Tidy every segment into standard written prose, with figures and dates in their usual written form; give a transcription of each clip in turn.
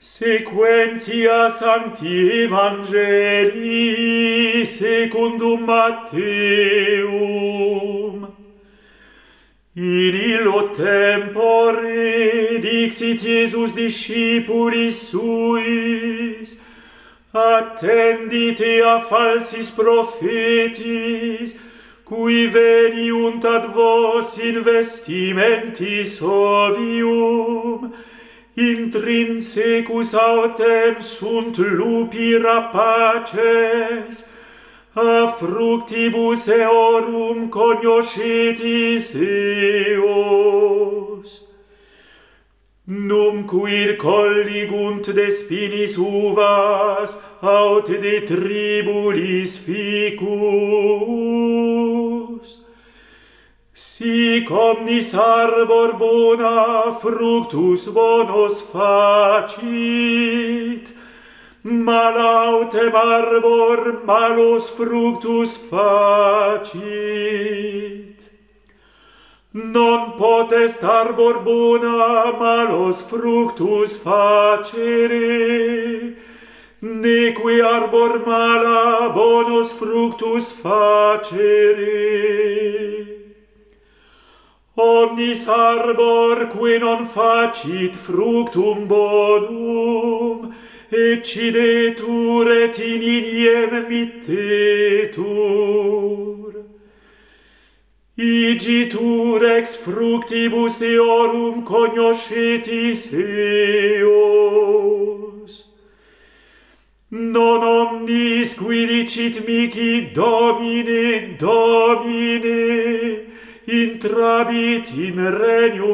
Sequentia Sancti Evangelii secundum Matteum. In illo tempore dixit Iesus discipulis suis, attendite a falsis prophetis, cui veniunt ad vos in vestimentis ovium, intrinsecus autem sunt lupi rapaces, a fructibus eorum cognoscetis eos. Num quid colligunt de spinis uvas, aut de tribulis ficus. Sic omnis arbor bona fructus bonos facit, malautem arbor malos fructus facit. Non potest arbor bona malos fructus facere, neque arbor mala bonos fructus facere. Omnis arbor qui non facit fructum bonum, eccidetur et in iniem mittetur. Igitur ex fructibus eorum cognoscetis eos. Non omnis qui dicit mihi Domine, Domine, intrabit in regnum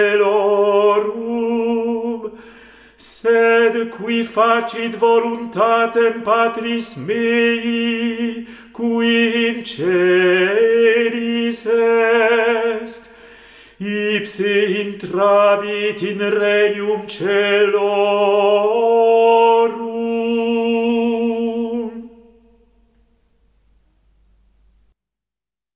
celorum, sed qui facit voluntatem Patris mei, qui in celis est, ipse intrabit in regnum celorum.